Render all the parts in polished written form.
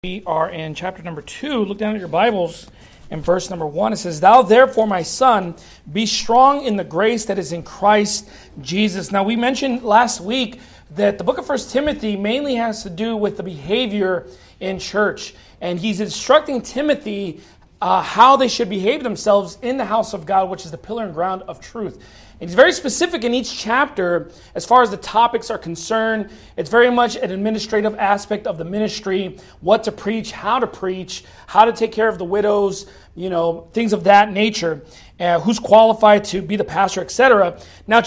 We are in chapter number 2. Look down at your Bibles in verse number 1. It says, "Thou therefore, my son, be strong in the grace that is in Christ Jesus." Now, we mentioned last week that the book of 1 Timothy mainly has to do with the behavior in church. And he's instructing Timothy how they should behave themselves in the house of God, which is the pillar and ground of truth. And he's very specific in each chapter as far as the topics are concerned. It's very much an administrative aspect of the ministry, what to preach, how to take care of the widows, things of that nature, who's qualified to be the pastor, etc. Now,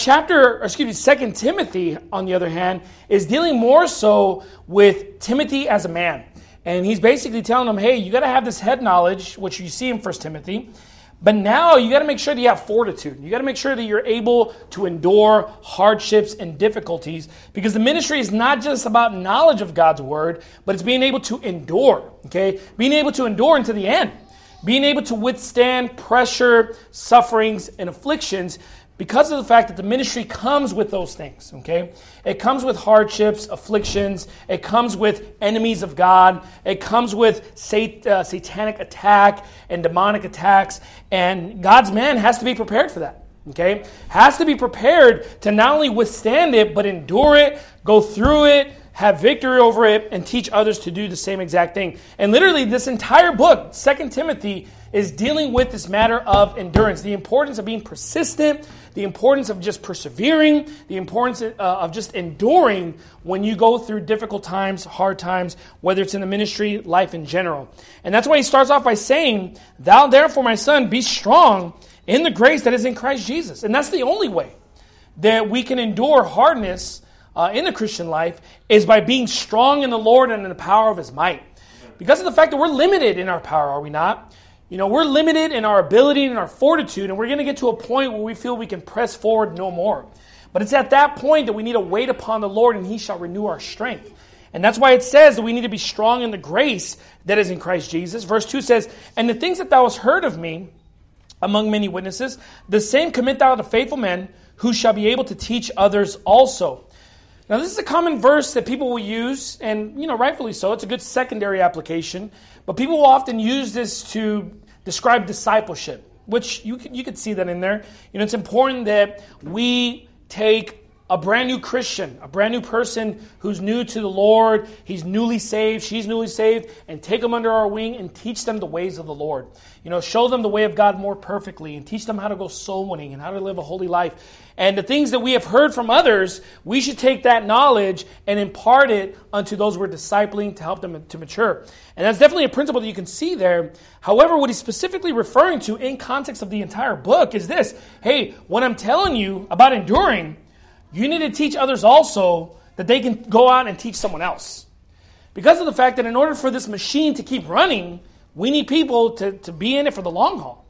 2 Timothy, on the other hand, is dealing more so with Timothy as a man. And he's basically telling them, hey, you got to have this head knowledge, which you see in 1 Timothy. But now you got to make sure that you have fortitude. You got to make sure that you're able to endure hardships and difficulties, because the ministry is not just about knowledge of God's word, but it's being able to endure, okay? Being able to endure into the end. Being able to withstand pressure, sufferings, and afflictions, because of the fact that the ministry comes with those things, okay? It comes with hardships, afflictions. It comes with enemies of God. It comes with satanic attack and demonic attacks. And God's man has to be prepared for that, okay? Has to be prepared to not only withstand it, but endure it, go through it, have victory over it, and teach others to do the same exact thing. And literally, this entire book, 2 Timothy, is dealing with this matter of endurance, the importance of being persistent, the importance of just persevering, the importance of just enduring when you go through difficult times, hard times, whether it's in the ministry, life in general. And that's why he starts off by saying, "Thou therefore, my son, be strong in the grace that is in Christ Jesus." And that's the only way that we can endure hardness in the Christian life, is by being strong in the Lord and in the power of His might. Because of the fact that we're limited in our power, are we not? We're limited in our ability and our fortitude, and we're going to get to a point where we feel we can press forward no more. But it's at that point that we need to wait upon the Lord, and He shall renew our strength. And that's why it says that we need to be strong in the grace that is in Christ Jesus. Verse 2 says, "And the things that thou hast heard of me among many witnesses, the same commit thou to faithful men, who shall be able to teach others also." Now, this is a common verse that people will use, and rightfully so. It's a good secondary application. But people will often use this to describe discipleship, which you could see that in there. It's important that we take a brand new Christian, a brand new person who's new to the Lord, he's newly saved, she's newly saved, and take them under our wing and teach them the ways of the Lord. Show them the way of God more perfectly and teach them how to go soul winning and how to live a holy life. And the things that we have heard from others, we should take that knowledge and impart it unto those we're discipling to help them to mature. And that's definitely a principle that you can see there. However, what he's specifically referring to in context of the entire book is this. Hey, when I'm telling you about enduring, you need to teach others also that they can go out and teach someone else. Because of the fact that in order for this machine to keep running, we need people to be in it for the long haul.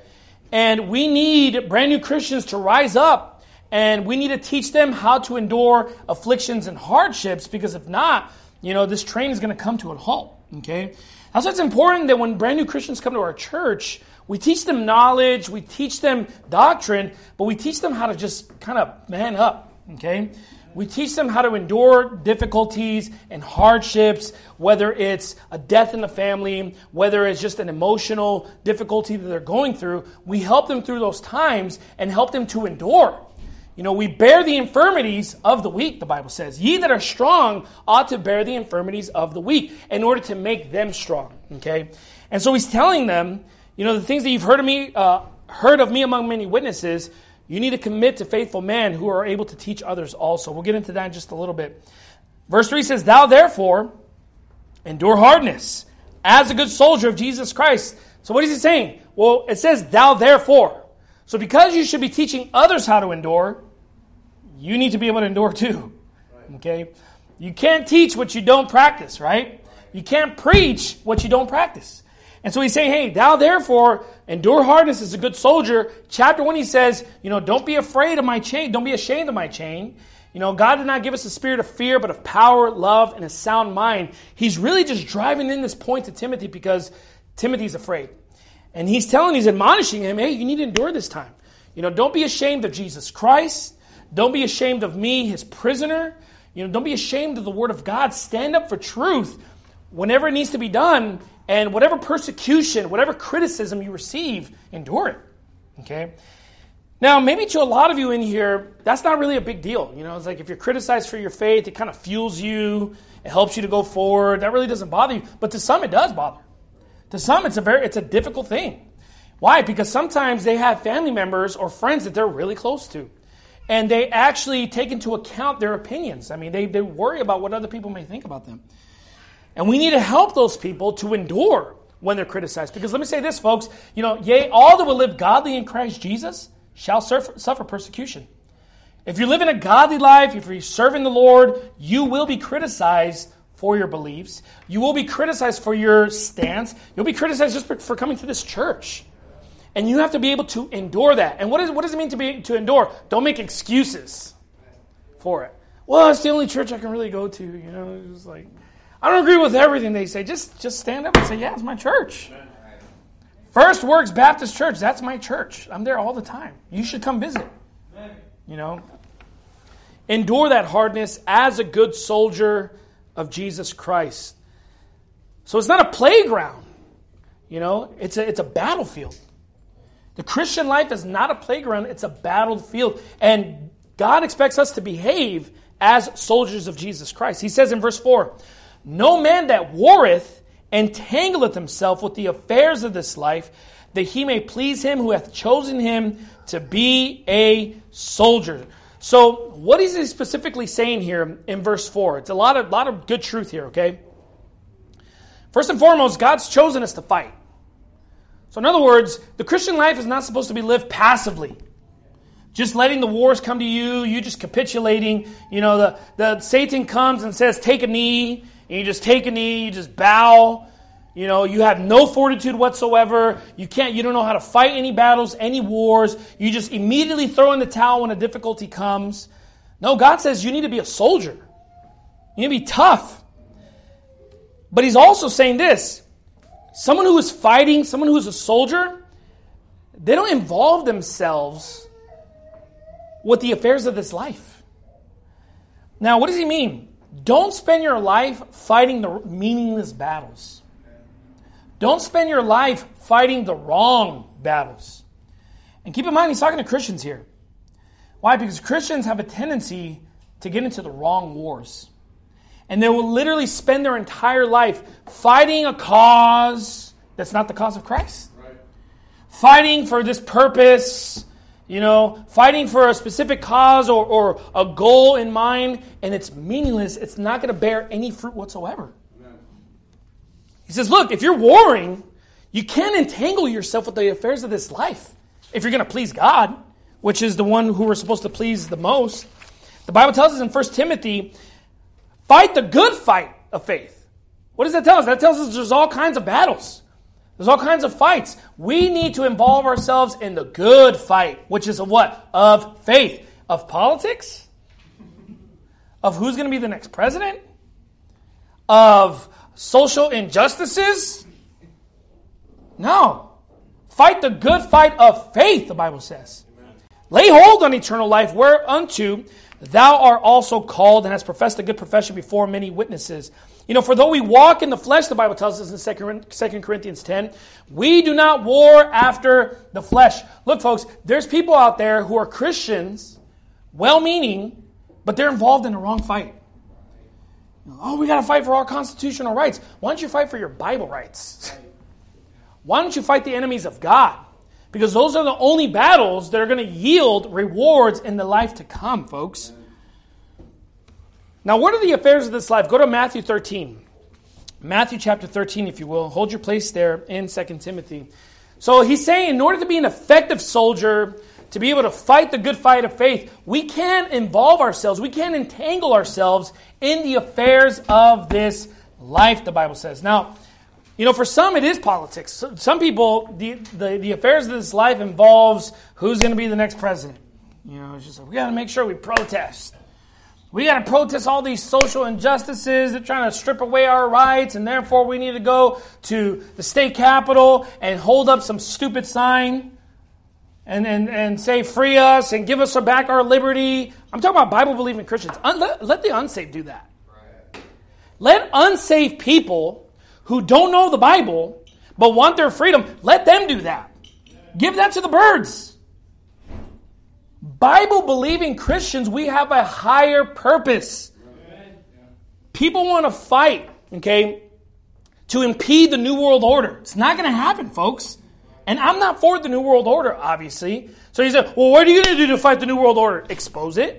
And we need brand new Christians to rise up, and we need to teach them how to endure afflictions and hardships, because if not, this train is going to come to a halt. Okay? That's why it's important that when brand new Christians come to our church, we teach them knowledge, we teach them doctrine, but we teach them how to just kind of man up. Okay? We teach them how to endure difficulties and hardships, whether it's a death in the family, whether it's just an emotional difficulty that they're going through. We help them through those times and help them to endure. We bear the infirmities of the weak, the Bible says. Ye that are strong ought to bear the infirmities of the weak in order to make them strong. Okay? And so he's telling them, the things that you've heard of me among many witnesses, you need to commit to faithful men who are able to teach others also. We'll get into that in just a little bit. Verse 3 says, "Thou therefore endure hardness as a good soldier of Jesus Christ." So what is he saying? Well, it says, "Thou therefore." So because you should be teaching others how to endure, you need to be able to endure too. Okay? You can't teach what you don't practice, right? You can't preach what you don't practice. And so he's saying, hey, thou therefore endure hardness as a good soldier. Chapter 1, he says, don't be afraid of my chain. Don't be ashamed of my chain. God did not give us a spirit of fear, but of power, love, and a sound mind. He's really just driving in this point to Timothy because Timothy's afraid. And he's admonishing him, hey, you need to endure this time. Don't be ashamed of Jesus Christ. Don't be ashamed of me, his prisoner. Don't be ashamed of the word of God. Stand up for truth. whenever it needs to be done, and whatever persecution, whatever criticism you receive, endure it. Okay? Now, maybe to a lot of you in here, that's not really a big deal. You know, it's like if you're criticized for your faith, it kind of fuels you. It helps you to go forward. That really doesn't bother you. But to some, it does bother. To some, it's a difficult thing. Why? Because sometimes they have family members or friends that they're really close to. And they actually take into account their opinions. I mean, they worry about what other people may think about them. And we need to help those people to endure when they're criticized. Because let me say this, folks. You know, yea, all that will live godly in Christ Jesus shall suffer persecution. If you're living a godly life, if you're serving the Lord, you will be criticized for your beliefs. You will be criticized for your stance. You'll be criticized just for coming to this church. And you have to be able to endure that. And what does it mean to endure? Don't make excuses for it. Well, it's the only church I can really go to. You know, it's like, I don't agree with everything they say. Just stand up and say, yeah, it's my church. First Works Baptist Church, that's my church. I'm there all the time. You should come visit. You know, endure that hardness as a good soldier of Jesus Christ. So it's not a playground. You know, it's a battlefield. The Christian life is not a playground, it's a battlefield. And God expects us to behave as soldiers of Jesus Christ. He says in verse 4, no man that warreth entangleth himself with the affairs of this life, that he may please him who hath chosen him to be a soldier. So what is he specifically saying here in verse 4? It's a lot of good truth here, okay? First and foremost, God's chosen us to fight. So in other words, the Christian life is not supposed to be lived passively. Just letting the wars come to you, you just capitulating. You know, the Satan comes and says, take a knee. And you just take a knee, you just bow. You know, you have no fortitude whatsoever. You don't know how to fight any battles, any wars. You just immediately throw in the towel when a difficulty comes. No, God says you need to be a soldier. You need to be tough. But He's also saying this. Someone who is fighting, someone who is a soldier, they don't involve themselves with the affairs of this life. Now, what does He mean? Don't spend your life fighting the meaningless battles. Don't spend your life fighting the wrong battles. And keep in mind, He's talking to Christians here. Why? Because Christians have a tendency to get into the wrong wars. And they will literally spend their entire life fighting a cause that's not the cause of Christ. Right. Fighting for this purpose, you know, fighting for a specific cause or a goal in mind, and it's meaningless. It's not going to bear any fruit whatsoever. Amen. He says, look, if you're warring, you can't entangle yourself with the affairs of this life if you're going to please God, which is the one who we're supposed to please the most. The Bible tells us in 1 Timothy, fight the good fight of faith. What does that tell us? That tells us there's all kinds of battles. There's all kinds of fights. We need to involve ourselves in the good fight, which is of what? Of faith. Of politics? Of who's going to be the next president? Of social injustices? No. Fight the good fight of faith, the Bible says. Amen. Lay hold on eternal life, whereunto thou art also called and hast professed a good profession before many witnesses. You know, for though we walk in the flesh, the Bible tells us in 2 Corinthians 10, we do not war after the flesh. Look, folks, there's people out there who are Christians, well-meaning, but they're involved in the wrong fight. Oh, we got to fight for our constitutional rights. Why don't you fight for your Bible rights? Why don't you fight the enemies of God? Because those are the only battles that are going to yield rewards in the life to come, folks. Now, what are the affairs of this life? Go to Matthew 13. Matthew chapter 13, if you will. Hold your place there in 2 Timothy. So he's saying in order to be an effective soldier, to be able to fight the good fight of faith, we can't involve ourselves, we can't entangle ourselves in the affairs of this life, the Bible says. Now, you know, for some it is politics. Some people, the affairs of this life involves who's going to be the next president. You know, it's just like, we got to make sure we protest. We got to protest all these social injustices. They're trying to strip away our rights, and therefore we need to go to the state capitol and hold up some stupid sign and say, free us and give us back our liberty. I'm talking about Bible-believing Christians. Let the unsaved do that. Let unsaved people who don't know the Bible but want their freedom, let them do that. Give that to the birds. Bible-believing Christians, we have a higher purpose. People want to fight, okay, to impede the New World Order. It's not going to happen, folks. And I'm not for the New World Order, obviously. So you say, well, what are you going to do to fight the New World Order? Expose it.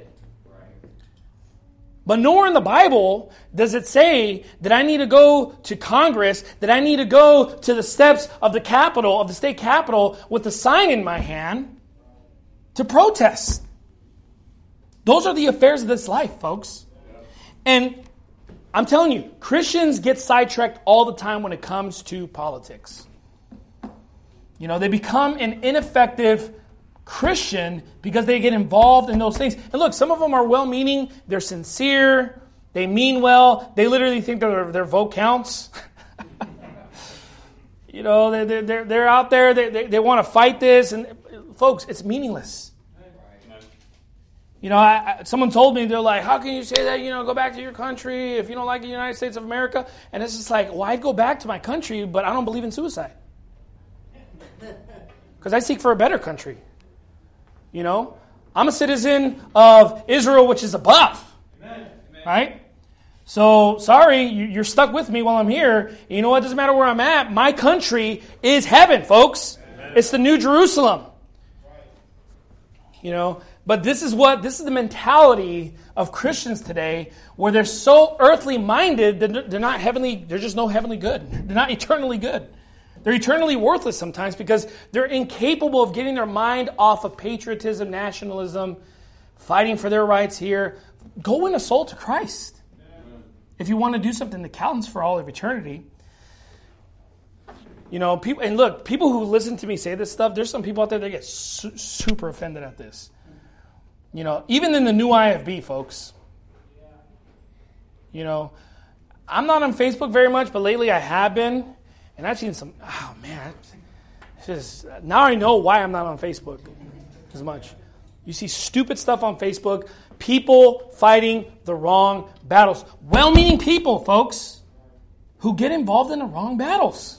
But nowhere in the Bible does it say that I need to go to Congress, that I need to go to the steps of the Capitol, of the state Capitol, with a sign in my hand to protest. Those are the affairs of this life, folks. And I'm telling you, Christians get sidetracked all the time when it comes to politics. You know, they become an ineffective Christian because they get involved in those things. And look, some of them are well-meaning. They're sincere. They mean well. They literally think their vote counts. You know, they're out there. They want to fight this. And folks, it's meaningless. You know, someone told me, they're like, how can you say that, you know, go back to your country if you don't like the United States of America? And it's just like, well, I'd go back to my country, but I don't believe in suicide. Because I seek for a better country. You know, I'm a citizen of Israel, which is above. Amen. Right? So, sorry, you're stuck with me while I'm here. You know what? It doesn't matter where I'm at. My country is heaven, folks. Amen. It's the New Jerusalem. You know, but this is the mentality of Christians today, where they're so earthly minded that they're not heavenly, they're just no heavenly good. They're not eternally good. They're eternally worthless sometimes because they're incapable of getting their mind off of patriotism, nationalism, fighting for their rights here. Go win a soul to Christ. If you want to do something that counts for all of eternity. You know, people who listen to me say this stuff, there's some people out there that get super offended at this. You know, even in the new IFB, folks. You know, I'm not on Facebook very much, but lately I have been. And I've seen some, oh man, now I know why I'm not on Facebook as much. You see stupid stuff on Facebook, people fighting the wrong battles. Well-meaning people, folks, who get involved in the wrong battles.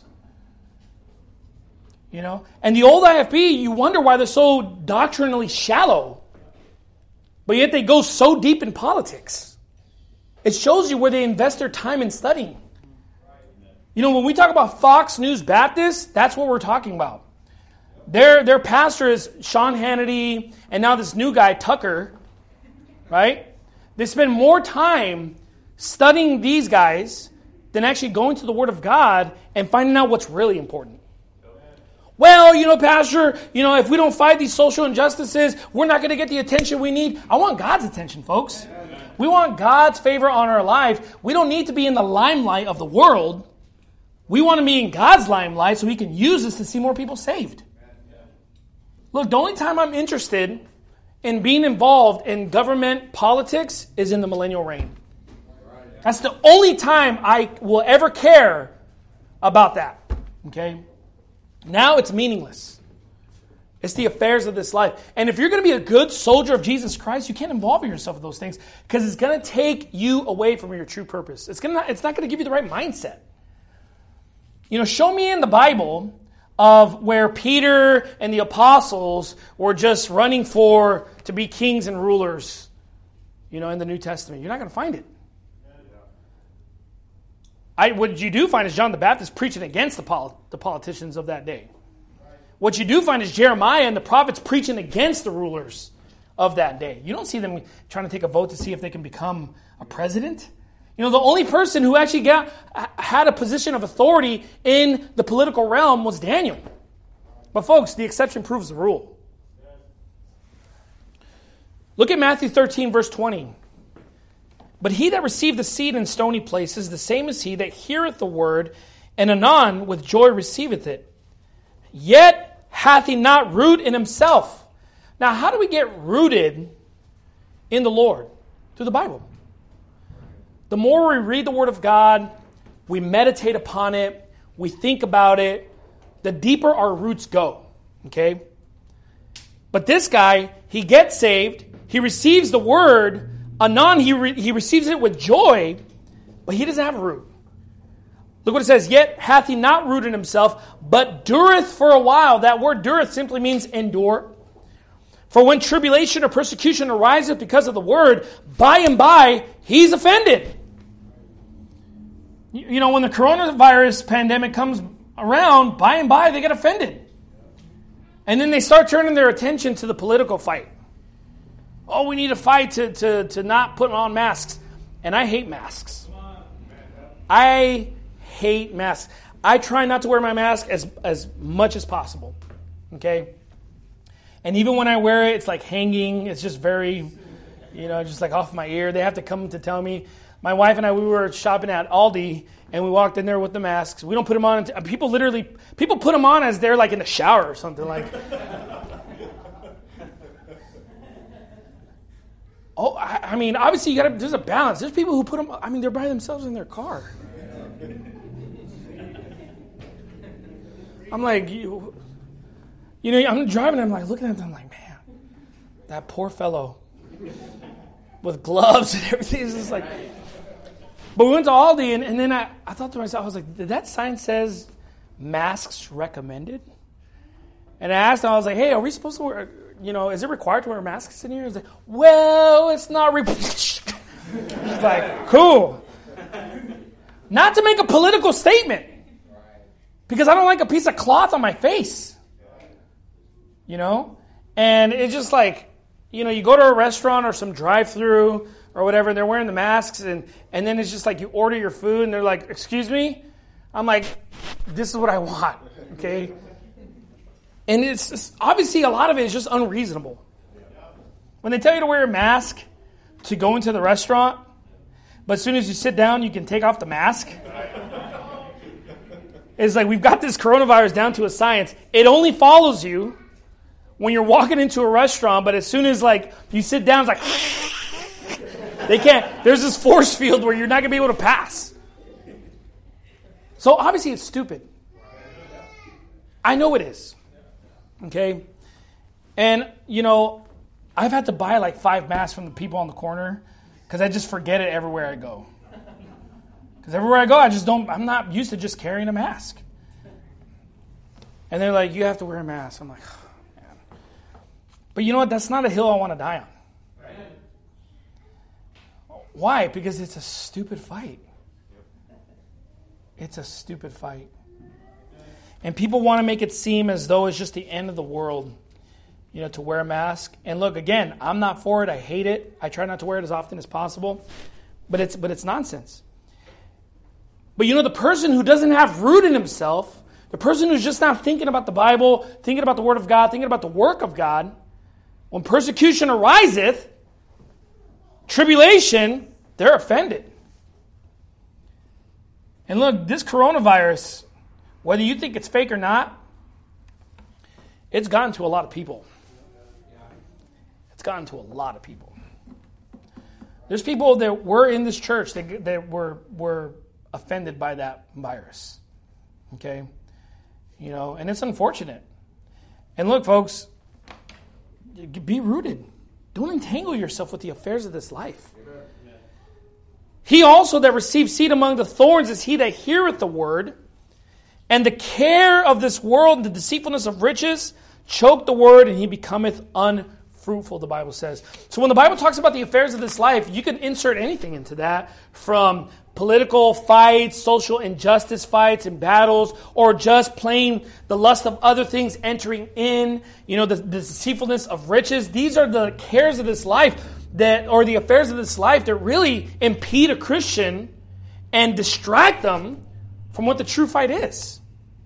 You know, and the old IFB, you wonder why they're so doctrinally shallow, but yet they go so deep in politics. It shows you where they invest their time in studying. You know, when we talk about Fox News Baptist, that's what we're talking about. Their pastor is Sean Hannity, and now this new guy, Tucker, right? They spend more time studying these guys than actually going to the Word of God and finding out what's really important. Well, you know, Pastor, you know, if we don't fight these social injustices, we're not going to get the attention we need. I want God's attention, folks. We want God's favor on our life. We don't need to be in the limelight of the world. We want to be in God's limelight so He can use us to see more people saved. Look, the only time I'm interested in being involved in government politics is in the millennial reign. That's the only time I will ever care about that. Okay? Now it's meaningless. It's the affairs of this life. And if you're going to be a good soldier of Jesus Christ, you can't involve yourself in those things because it's going to take you away from your true purpose. It's not going to give you the right mindset. You know, show me in the Bible of where Peter and the apostles were just running to be kings and rulers, you know, in the New Testament. You're not going to find it. What you do find is John the Baptist preaching against the politicians of that day. What you do find is Jeremiah and the prophets preaching against the rulers of that day. You don't see them trying to take a vote to see if they can become a president. You know, the only person who actually had a position of authority in the political realm was Daniel. But folks, the exception proves the rule. Look at Matthew 13, verse 20. But he that received the seed in stony places, the same is he that heareth the word, and anon with joy receiveth it. Yet hath he not root in himself. Now, how do we get rooted in the Lord? Through the Bible. The more we read the Word of God, we meditate upon it, we think about it, the deeper our roots go. Okay? But this guy, he gets saved, he receives the Word, anon he receives it with joy, but he doesn't have a root. Look what it says. Yet hath he not rooted himself, but dureth for a while. That word dureth simply means endure. For when tribulation or persecution ariseth because of the word, by and by he's offended. You know, when the coronavirus pandemic comes around, by and by they get offended. And then they start turning their attention to the political fight. Oh, we need a fight to not put on masks. And I hate masks. I hate masks. I try not to wear my mask as much as possible. Okay? And even when I wear it, it's like hanging. It's just very, just like off my ear. They have to come to tell me. My wife and I, we were shopping at Aldi, and we walked in there with the masks. We don't put them on. People put them on as they're like in the shower or something like. Oh, I mean, obviously there's a balance. There's people who put them, they're by themselves in their car. I'm like, I'm driving, I'm like looking at them, I'm like, man, that poor fellow with gloves and everything is just like. But we went to Aldi, and then I thought to myself, I was like, did that sign says masks recommended? And I asked them, I was like, hey, are we supposed to wear, is it required to wear masks in here? I was like, well, it's not. It's like, cool. Not to make a political statement. Because I don't like a piece of cloth on my face. And it's just like, you go to a restaurant or some drive-through or whatever, and they're wearing the masks, and then it's just like you order your food, and they're like, excuse me? I'm like, this is what I want, okay? And it's just, obviously a lot of it is just unreasonable. When they tell you to wear a mask to go into the restaurant, but as soon as you sit down, you can take off the mask. It's like we've got this coronavirus down to a science. It only follows you when you're walking into a restaurant, but as soon as like you sit down, it's like they can't. There's this force field where you're not going to be able to pass. So obviously it's stupid. I know it is. Okay? And, I've had to buy like 5 masks from the people on the corner because I just forget it everywhere I go. Because everywhere I go, I'm not used to just carrying a mask. And they're like, you have to wear a mask. I'm like, oh, man. But you know what? That's not a hill I want to die on. Why? Because it's a stupid fight. It's a stupid fight. And people want to make it seem as though it's just the end of the world, to wear a mask. And look, again, I'm not for it. I hate it. I try not to wear it as often as possible. But it's nonsense. But the person who doesn't have root in himself, the person who's just not thinking about the Bible, thinking about the Word of God, thinking about the work of God, when persecution ariseth, tribulation, they're offended. And look, this coronavirus, whether you think it's fake or not, it's gotten to a lot of people. It's gotten to a lot of people. There's people that were in this church that were offended by that virus. Okay? And it's unfortunate. And look, folks, be rooted. Don't entangle yourself with the affairs of this life. He also that received seed among the thorns is he that heareth the word, and the care of this world and the deceitfulness of riches choke the word, and he becometh unfruitful, the Bible says. So when the Bible talks about the affairs of this life, you can insert anything into that, from political fights, social injustice fights and battles, or just plain the lust of other things entering in, the deceitfulness of riches. These are the cares of this life or the affairs of this life that really impede a Christian and distract them from what the true fight is.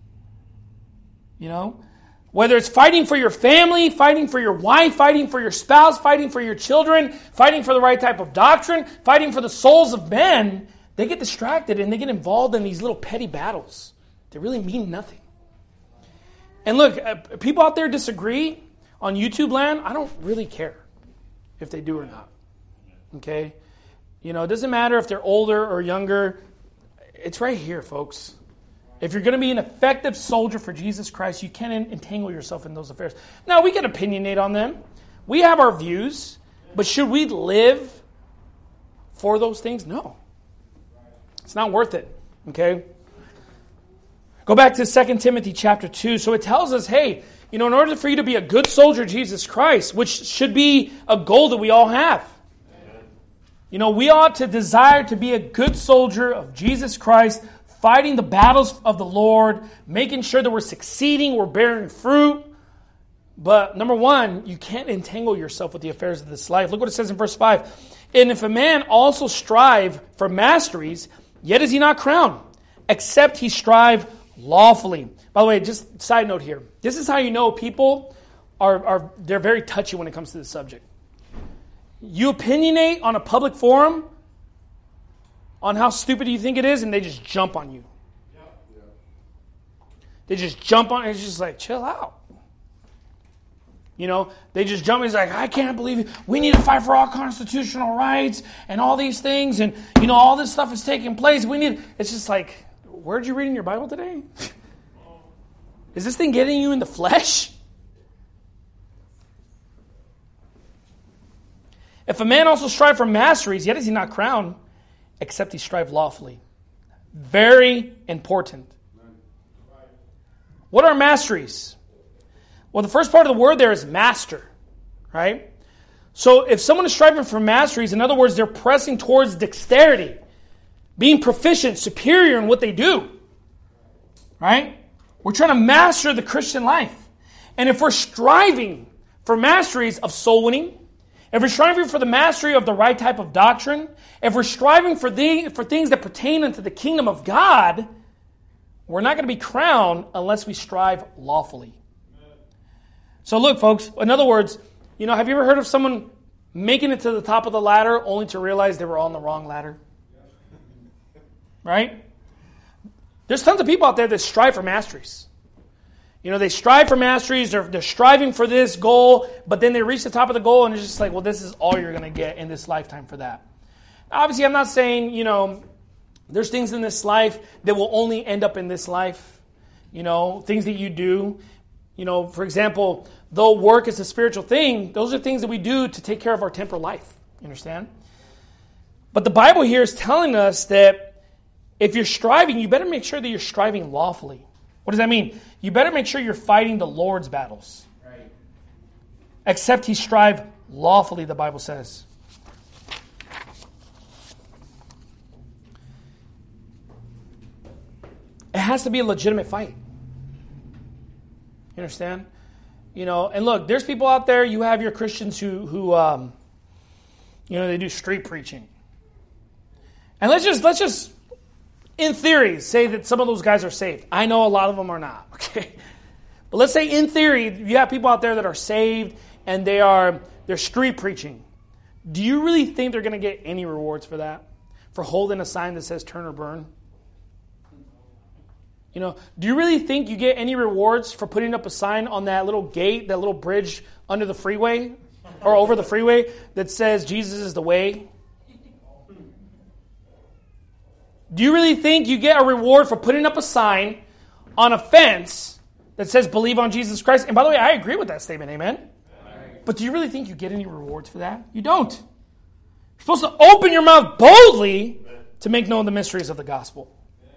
Whether it's fighting for your family, fighting for your wife, fighting for your spouse, fighting for your children, fighting for the right type of doctrine, fighting for the souls of men, they get distracted and they get involved in these little petty battles that really mean nothing. And look, people out there disagree on YouTube land. I don't really care if they do or not. Okay? It doesn't matter if they're older or younger. It's right here, folks. If you're going to be an effective soldier for Jesus Christ, you can't entangle yourself in those affairs. Now, we can opinionate on them. We have our views. But should we live for those things? No. It's not worth it. Okay? Go back to 2 Timothy chapter 2. So it tells us, hey, in order for you to be a good soldier of Jesus Christ, which should be a goal that we all have. We ought to desire to be a good soldier of Jesus Christ, fighting the battles of the Lord, making sure that we're succeeding, we're bearing fruit. But number one, you can't entangle yourself with the affairs of this life. Look what it says in verse 5. And if a man also strive for masteries, yet is he not crowned, except he strive lawfully. By the way, just side note here. This is how you know people they're very touchy when it comes to this subject. You opinionate on a public forum on how stupid you think it is, and they just jump on you. They just jump on it. It's just like, chill out. They just jump. It's like, I can't believe it. We need to fight for our constitutional rights and all these things. And, all this stuff is taking place. It's just like, where did you read in your Bible today? Is this thing getting you in the flesh? If a man also strive for masteries, yet is he not crowned, except he strive lawfully. Very important. What are masteries? Well, the first part of the word there is master, right? So if someone is striving for masteries, in other words, they're pressing towards dexterity, being proficient, superior in what they do, right? We're trying to master the Christian life. And if we're striving for masteries of soul winning, if we're striving for the mastery of the right type of doctrine, if we're striving for things that pertain unto the kingdom of God, we're not going to be crowned unless we strive lawfully. So look, folks, in other words, have you ever heard of someone making it to the top of the ladder only to realize they were on the wrong ladder? Right? There's tons of people out there that strive for masteries. They strive for masteries, they're striving for this goal, but then they reach the top of the goal and it's just like, well, this is all you're going to get in this lifetime for that. Obviously, I'm not saying, there's things in this life that will only end up in this life. Things that you do. For example, though work is a spiritual thing, those are things that we do to take care of our temporal life. You understand? But the Bible here is telling us that if you're striving, you better make sure that you're striving lawfully. What does that mean? You better make sure you're fighting the Lord's battles. Right. Except he strive lawfully, the Bible says. It has to be a legitimate fight. You understand? And look, there's people out there, you have your Christians who they do street preaching. And let's just in theory, say that some of those guys are saved. I know a lot of them are not, okay? But let's say in theory, you have people out there that are saved and they're street preaching. Do you really think they're going to get any rewards for that? For holding a sign that says turn or burn? Do you really think you get any rewards for putting up a sign on that little gate, that little bridge under the freeway or over the freeway that says Jesus is the way? Do you really think you get a reward for putting up a sign on a fence that says believe on Jesus Christ? And by the way, I agree with that statement, amen? But do you really think you get any rewards for that? You don't. You're supposed to open your mouth boldly to make known the mysteries of the gospel.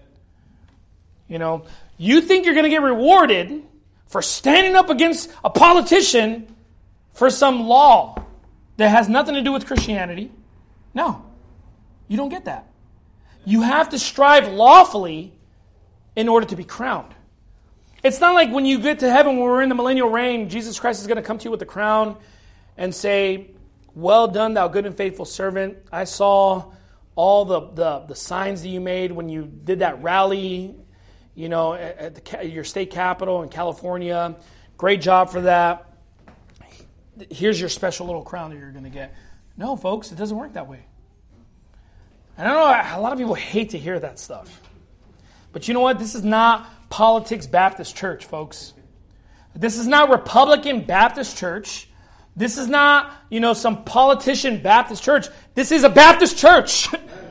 You think you're going to get rewarded for standing up against a politician for some law that has nothing to do with Christianity. No, you don't get that. You have to strive lawfully in order to be crowned. It's not like when you get to heaven, when we're in the millennial reign, Jesus Christ is going to come to you with the crown and say, well done, thou good and faithful servant. I saw all the signs that you made when you did that rally, at your state capital in California. Great job for that. Here's your special little crown that you're going to get. No, folks, it doesn't work that way. And I know a lot of people hate to hear that stuff. But you know what? This is not Politics Baptist Church, folks. This is not Republican Baptist Church. This is not, some politician Baptist church. This is a Baptist church.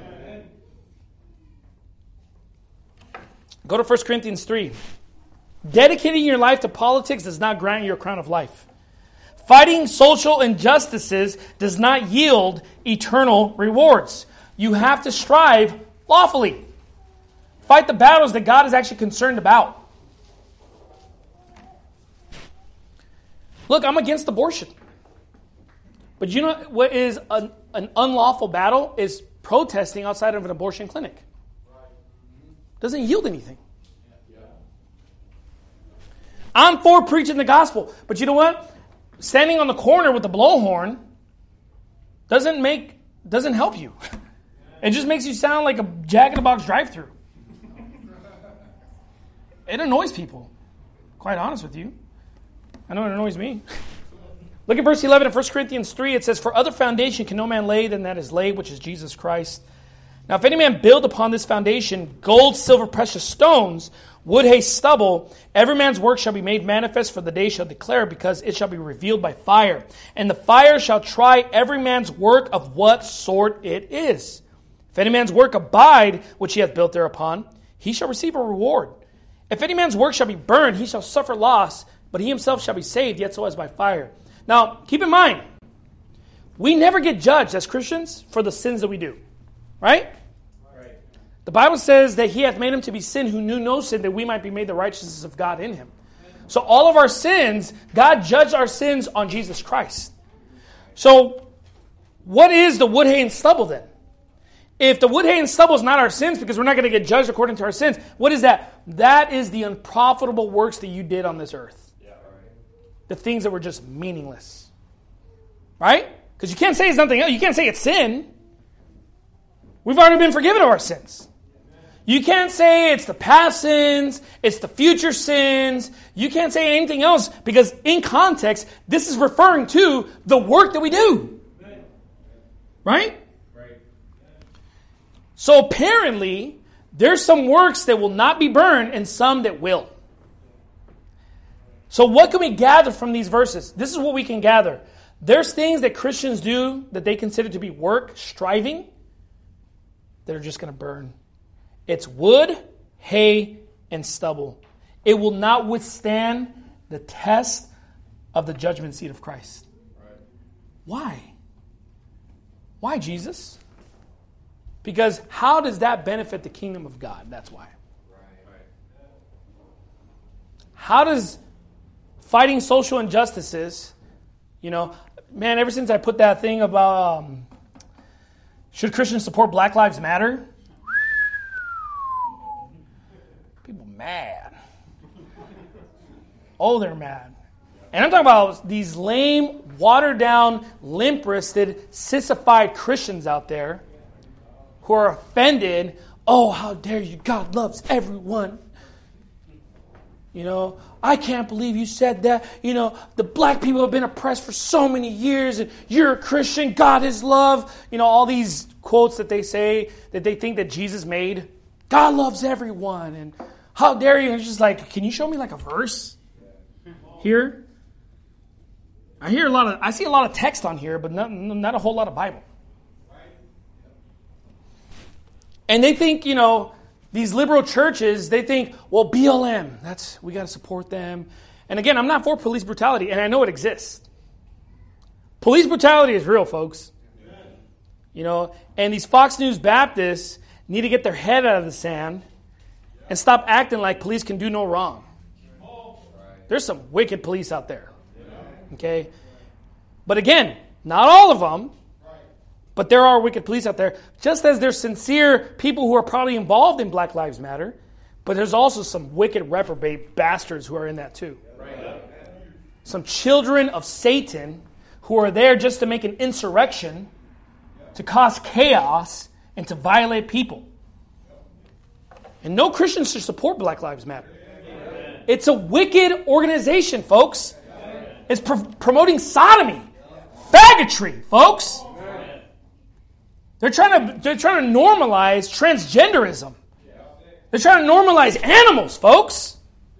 Go to 1 Corinthians 3. Dedicating your life to politics does not grant you a crown of life. Fighting social injustices does not yield eternal rewards. You have to strive lawfully. fight the battles that God is actually concerned about. Look, I'm against abortion. But you know what is an unlawful battle? Is protesting outside of an abortion clinic. Doesn't yield anything. I'm for preaching the gospel. But you know what? Standing on the corner with the blowhorn doesn't help you. It just makes you sound like a Jack-in-the-Box drive-thru. It annoys people. Quite honest with you. I know it annoys me. Look at verse 11 of 1 Corinthians 3. It says, "For other foundation can no man lay than that is laid, which is Jesus Christ. Now if any man build upon this foundation gold, silver, precious stones, wood, hay, stubble, every man's work shall be made manifest, for the day shall declare, because it shall be revealed by fire. And the fire shall try every man's work of what sort it is. If any man's work abide, which he hath built thereupon, he shall receive a reward. If any man's work shall be burned, he shall suffer loss, but he himself shall be saved, yet so as by fire." Now, keep in mind, we never get judged as Christians for the sins that we do. Right? The Bible says that he hath made him to be sin who knew no sin, that we might be made the righteousness of God in him. So all of our sins, God judged our sins on Jesus Christ. So what is the wood, hay, and stubble then? If the wood, hay, and stubble is not our sins, because we're not going to get judged according to our sins, what is that? That is the unprofitable works that you did on this earth. The things that were just meaningless. Right? Because you can't say it's nothing else. You can't say it's sin. We've already been forgiven of our sins. You can't say it's the past sins, it's the future sins. You can't say anything else, because in context, this is referring to the work that we do. Right? So apparently, there's some works that will not be burned and some that will. So what can we gather from these verses? This is what we can gather. There's things that Christians do that they consider to be work, striving, that are just going to burn. It's wood, hay, and stubble. It will not withstand the test of the judgment seat of Christ. Right. Why? Why, Jesus? Because how does that benefit the kingdom of God? That's why. Right. How does fighting social injustices, man, ever since I put that thing about should Christians support Black Lives Matter? People mad. Oh, they're mad. And I'm talking about these lame, watered-down, limp-wristed, sissified Christians out there who are offended. Oh, how dare you? God loves everyone. I can't believe you said that. The black people have been oppressed for so many years, and you're a Christian. God is love. All these quotes that they say that they think that Jesus made. God loves everyone, and how dare you? And it's just like, can you show me like a verse here? I see a lot of text on here, but not a whole lot of Bible. And they think, these liberal churches, they think, well, BLM, we got to support them. And again, I'm not for police brutality, and I know it exists. Police brutality is real, folks. And these Fox News Baptists need to get their head out of the sand and stop acting like police can do no wrong. There's some wicked police out there. Okay? But again, not all of them. But there are wicked police out there, just as there's sincere people who are probably involved in Black Lives Matter, but there's also some wicked reprobate bastards who are in that too. Right. Some children of Satan who are there just to make an insurrection, to cause chaos, and to violate people. And no Christian should support Black Lives Matter. It's a wicked organization, folks. It's promoting sodomy, faggotry, folks. They're trying to normalize transgenderism. They're trying to normalize animals, folks.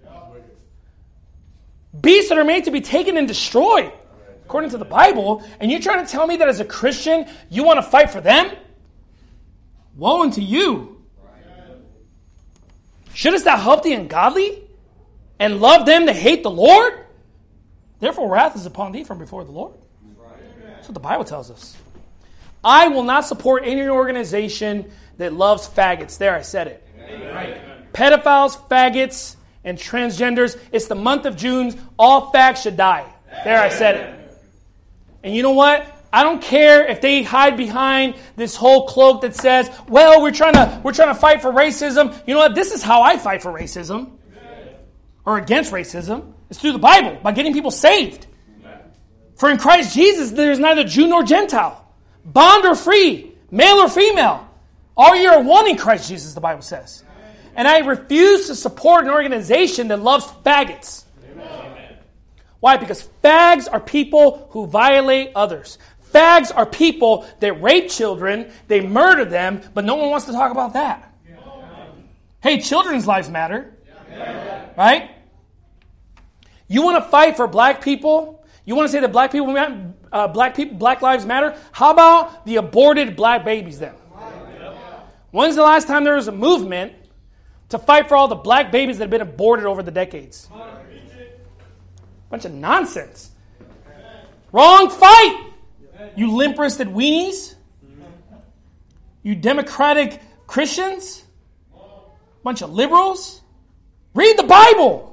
Beasts that are made to be taken and destroyed, according to the Bible. And you're trying to tell me that as a Christian, you want to fight for them? Woe unto you. Shouldest thou help the ungodly and love them that hate the Lord? Therefore wrath is upon thee from before the Lord. That's what the Bible tells us. I will not support any organization that loves faggots. There, I said it. Pedophiles, faggots, and transgenders. It's the month of June. All fags should die. There, I said it. And you know what? I don't care if they hide behind this whole cloak that says, well, we're trying to fight for racism. You know what? This is how I fight for racism or against racism. It's through the Bible, by getting people saved. For in Christ Jesus, there is neither Jew nor Gentile, bond or free, male or female. All you are one in Christ Jesus, the Bible says. And I refuse to support an organization that loves faggots. Amen. Why? Because fags are people who violate others. Fags are people that rape children, they murder them, but no one wants to talk about that. Hey, children's lives matter. Right? You want to fight for black people? You want to say that black lives matter? How about the aborted black babies then? When's the last time there was a movement to fight for all the black babies that have been aborted over the decades? Bunch of nonsense. Wrong fight! You limp-wristed weenies. You democratic Christians. Bunch of liberals. Read the Bible.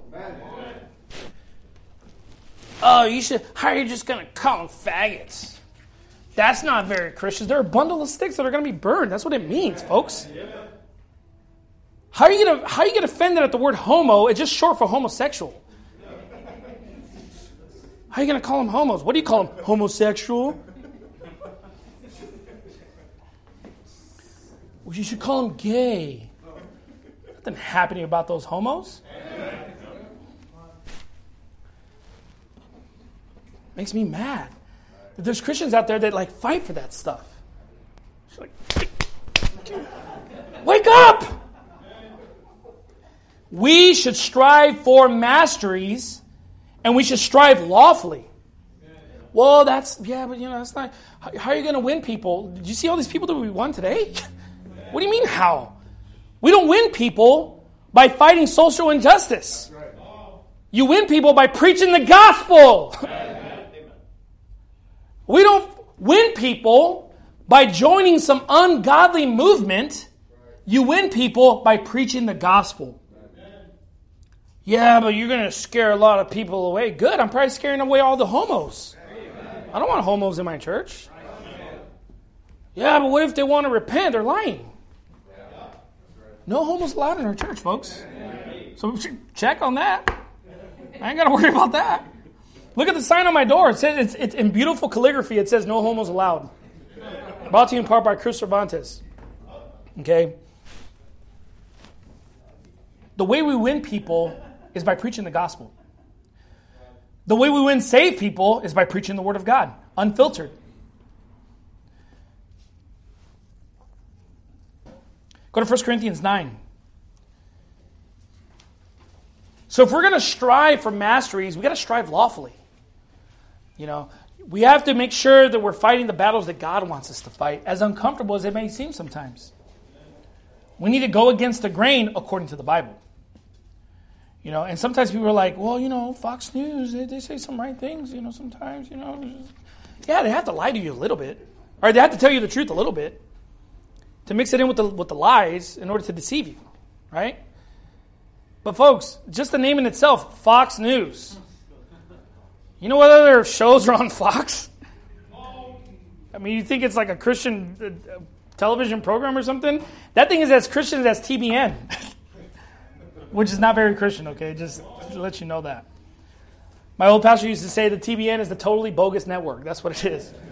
Oh, how are you just going to call them faggots? That's not very Christian. They're a bundle of sticks that are going to be burned. That's what it means, folks. How are you going to get offended at the word homo? It's just short for homosexual. How are you going to call them homos? What do you call them? Homosexual? Well, you should call them gay. Nothing happening about those homos. Makes me mad. There's Christians out there that fight for that stuff. It's like, wake up! We should strive for masteries, and we should strive lawfully. Well, that's not. How are you going to win people? Did you see all these people that we won today? What do you mean how? We don't win people by fighting social injustice. You win people by preaching the gospel. We don't win people by joining some ungodly movement. You win people by preaching the gospel. Yeah, but you're going to scare a lot of people away. Good, I'm probably scaring away all the homos. I don't want homos in my church. Yeah, but what if they want to repent? They're lying. No homos allowed in our church, folks. So check on that. I ain't got to worry about that. Look at the sign on my door. It says it's in beautiful calligraphy. It says no homos allowed. Brought to you in part by Cruz Cervantes. Okay? The way we win people is by preaching the gospel. The way we win saved people is by preaching the word of God, unfiltered. Go to 1 Corinthians 9. So if we're going to strive for masteries, we got to strive lawfully. We have to make sure that we're fighting the battles that God wants us to fight, as uncomfortable as it may seem sometimes. We need to go against the grain according to the Bible. And sometimes people are like, well, Fox News, they say some right things, sometimes, Yeah, they have to lie to you a little bit. Or they have to tell you the truth a little bit to mix it in with the lies in order to deceive you, right? But folks, just the name in itself, Fox News. You know what other shows are on Fox? I mean, you think it's like a Christian television program or something? That thing is as Christian as TBN. Which is not very Christian, okay? Just to let you know that. My old pastor used to say the TBN is the totally bogus network. That's what it is.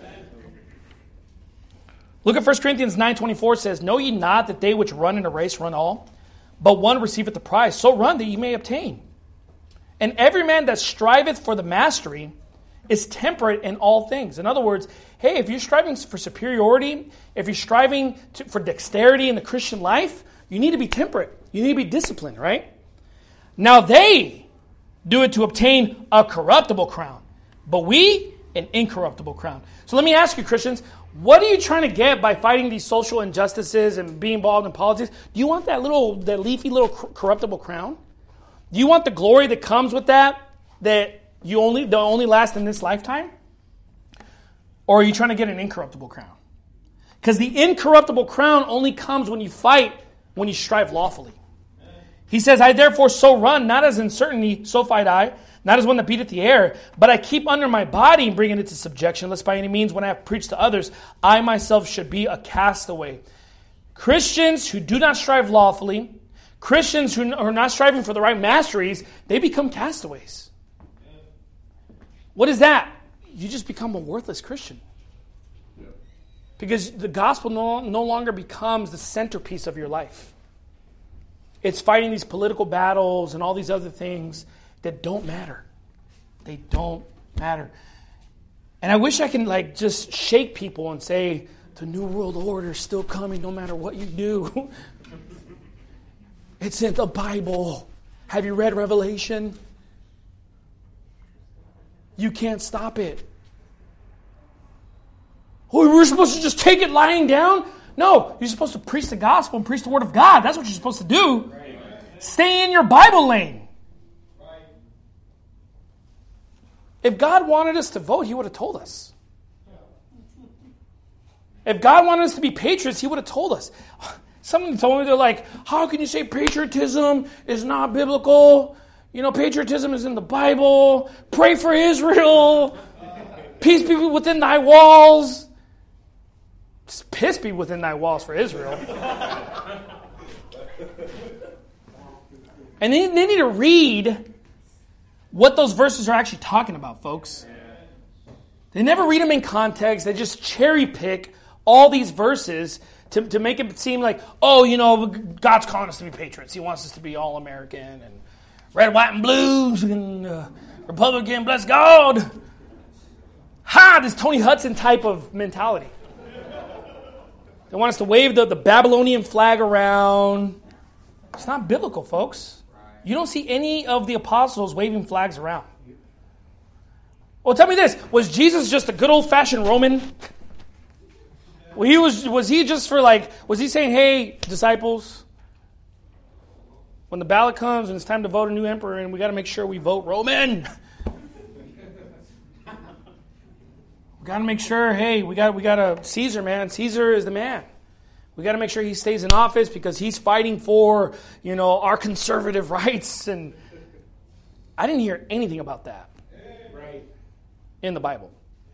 Look at 1 Corinthians 9:24. It says, know ye not that they which run in a race run all, but one receiveth the prize. So run that ye may obtain. And every man that striveth for the mastery is temperate in all things. In other words, hey, if you're striving for superiority, if you're striving for dexterity in the Christian life, you need to be temperate. You need to be disciplined, right? Now they do it to obtain a corruptible crown, but we an incorruptible crown. So let me ask you, Christians, what are you trying to get by fighting these social injustices and being involved in politics? Do you want that leafy little corruptible crown? Do you want the glory that comes with that only last in this lifetime? Or are you trying to get an incorruptible crown? Because the incorruptible crown only comes when you fight when you strive lawfully. He says, I therefore so run, not as in certainty, so fight I, not as one that beateth the air, but I keep under my body and bring it into subjection, lest by any means when I have preached to others, I myself should be a castaway. Christians who do not strive lawfully, Christians who are not striving for the right masteries, they become castaways. What is that? You just become a worthless Christian. Because the gospel no longer becomes the centerpiece of your life. It's fighting these political battles and all these other things that don't matter. They don't matter. And I wish I can just shake people and say, the New World Order is still coming no matter what you do. It's in the Bible. Have you read Revelation? You can't stop it. Oh, we're supposed to just take it lying down? No, you're supposed to preach the gospel and preach the word of God. That's what you're supposed to do. Right. Stay in your Bible lane. Right. If God wanted us to vote, He would have told us. If God wanted us to be patriots, He would have told us. Someone told me, they're like, how can you say patriotism is not biblical? You know, patriotism is in the Bible. Pray for Israel. Peace be within thy walls. Piss be within thy walls for Israel. And they need to read what those verses are actually talking about, folks. They never read them in context. They just cherry pick all these verses to make it seem like, oh, you know, God's calling us to be patriots. He wants us to be all American and red, white, and blues and Republican, bless God. This Tony Hudson type of mentality. They want us to wave the Babylonian flag around. It's not biblical, folks. You don't see any of the apostles waving flags around. Well, tell me this. Was Jesus just a good old-fashioned Roman? Well, was he just for was he saying, hey, disciples, when the ballot comes and it's time to vote a new emperor and we got to make sure we vote Roman. We got to make sure, hey, we got a Caesar, man. Caesar is the man. We got to make sure he stays in office because he's fighting for, our conservative rights. And I didn't hear anything about that in the Bible.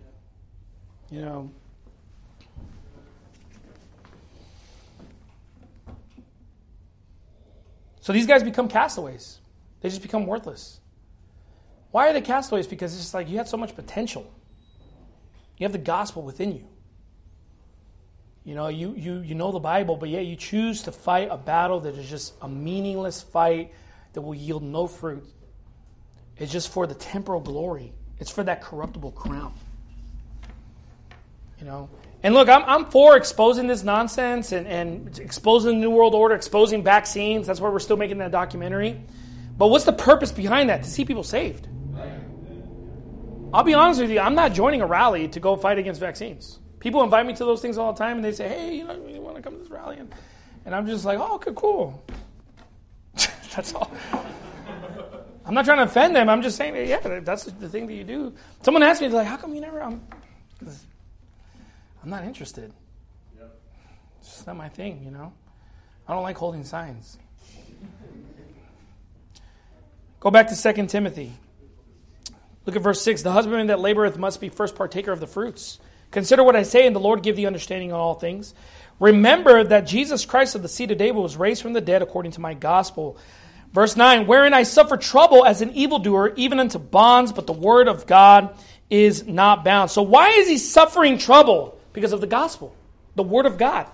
So these guys become castaways. They just become worthless. Why are they castaways? Because it's just you had so much potential. You have the gospel within you. You know the Bible, but yet you choose to fight a battle that is just a meaningless fight that will yield no fruit. It's just for the temporal glory. It's for that corruptible crown. And look, I'm for exposing this nonsense and exposing the New World Order, exposing vaccines. That's why we're still making that documentary. But what's the purpose behind that? To see people saved. I'll be honest with you, I'm not joining a rally to go fight against vaccines. People invite me to those things all the time, and they say, hey, you want to come to this rally? And I'm just like, oh, okay, cool. That's all. I'm not trying to offend them. I'm just saying, yeah, that's the thing that you do. Someone asked me, how come you never... I'm not interested. Yep. It's just not my thing, I don't like holding signs. Go back to 2 Timothy. Look at verse 6. The husbandman that laboreth must be first partaker of the fruits. Consider what I say, and the Lord give thee understanding on all things. Remember that Jesus Christ of the seed of David was raised from the dead according to my gospel. Verse 9. Wherein I suffer trouble as an evildoer, even unto bonds, but the word of God is not bound. So why is he suffering trouble? Because of the gospel, the word of God.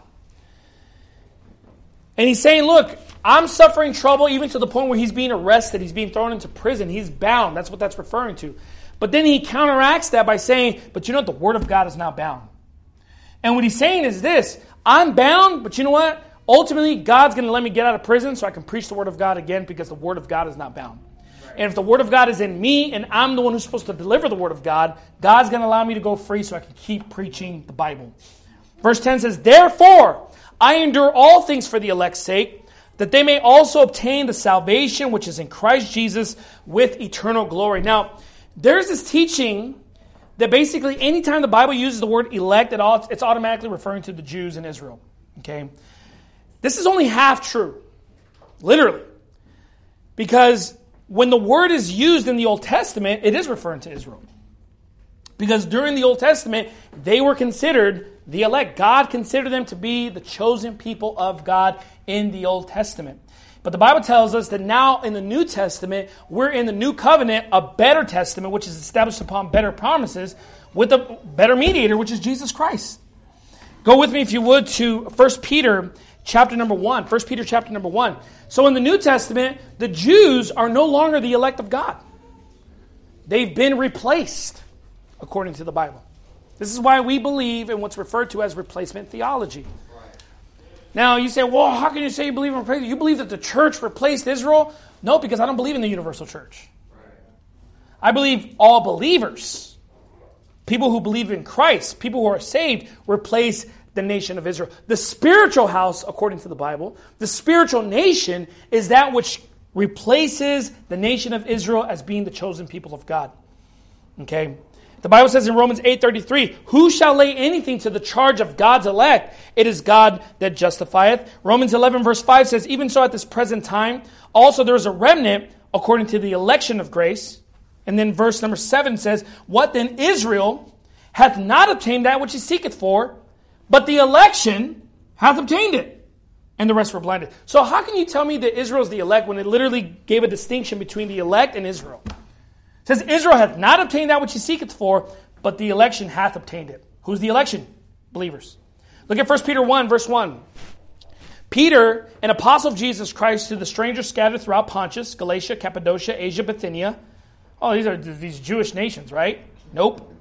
And he's saying, look, I'm suffering trouble even to the point where he's being arrested. He's being thrown into prison. He's bound. That's what that's referring to. But then he counteracts that by saying, but the word of God is not bound. And what he's saying is this, I'm bound, but you know what? Ultimately, God's going to let me get out of prison so I can preach the word of God again because the word of God is not bound. And if the word of God is in me and I'm the one who's supposed to deliver the word of God, God's going to allow me to go free so I can keep preaching the Bible. Verse 10 says, therefore, I endure all things for the elect's sake, that they may also obtain the salvation which is in Christ Jesus with eternal glory. Now, there's this teaching that basically anytime the Bible uses the word elect, it's automatically referring to the Jews in Israel. Okay? This is only half true, literally. Because when the word is used in the Old Testament, it is referring to Israel. Because during the Old Testament, they were considered the elect. God considered them to be the chosen people of God in the Old Testament. But the Bible tells us that now in the New Testament, we're in the New Covenant, a better testament, which is established upon better promises, with a better mediator, which is Jesus Christ. Go with me, if you would, to 1 Peter chapter number 1. 1 Peter chapter number 1. So in the New Testament, the Jews are no longer the elect of God. They've been replaced, according to the Bible. This is why we believe in what's referred to as replacement theology. Now, you say, well, how can you say you believe in replacement? You believe that the church replaced Israel? No, because I don't believe in the universal church. I believe all believers, people who believe in Christ, people who are saved, replace the nation of Israel. The spiritual house, according to the Bible, the spiritual nation is that which replaces the nation of Israel as being the chosen people of God. Okay? The Bible says in Romans 8:33, who shall lay anything to the charge of God's elect? It is God that justifieth. Romans 11 verse 5 says, even so at this present time, also there is a remnant according to the election of grace. And then verse number 7 says, what then Israel hath not obtained that which he seeketh for, but the election hath obtained it. And the rest were blinded. So how can you tell me that Israel is the elect when it literally gave a distinction between the elect and Israel? It says, Israel hath not obtained that which he seeketh for, but the election hath obtained it. Who's the election? Believers. Look at 1 Peter 1, verse 1. Peter, an apostle of Jesus Christ, to the strangers scattered throughout Pontus, Galatia, Cappadocia, Asia, Bithynia. Oh, these are these Jewish nations, right? Nope.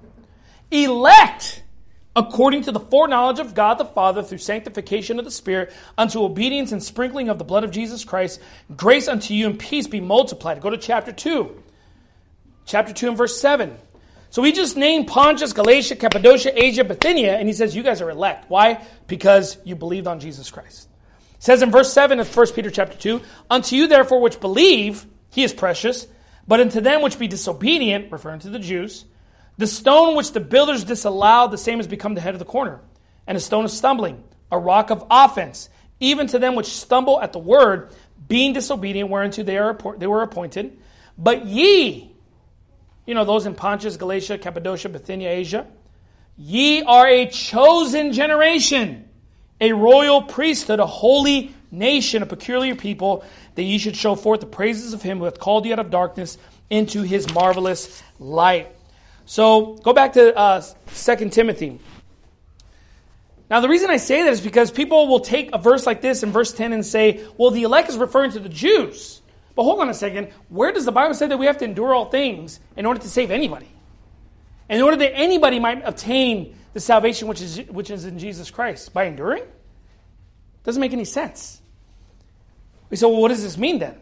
Elect, according to the foreknowledge of God the Father, through sanctification of the Spirit, unto obedience and sprinkling of the blood of Jesus Christ, grace unto you and peace be multiplied. Go to chapter 2. Chapter 2 and verse 7. So he just named Pontus, Galatia, Cappadocia, Asia, Bithynia, and he says you guys are elect. Why? Because you believed on Jesus Christ. It says in verse 7 of 1 Peter chapter 2, unto you therefore which believe, he is precious, but unto them which be disobedient, referring to the Jews, the stone which the builders disallowed, the same has become the head of the corner, and a stone of stumbling, a rock of offense, even to them which stumble at the word, being disobedient, whereunto they were appointed. But ye, you know, those in Pontus, Galatia, Cappadocia, Bithynia, Asia. Ye are a chosen generation, a royal priesthood, a holy nation, a peculiar people, that ye should show forth the praises of him who hath called you out of darkness into his marvelous light. So, go back to 2 Timothy. Now, the reason I say that is because people will take a verse like this in verse 10 and say, well, the elect is referring to the Jews. But hold on a second. Where does the Bible say that we have to endure all things in order to save anybody? In order that anybody might obtain the salvation which is in Jesus Christ? By enduring? Doesn't make any sense. We say, well, what does this mean then?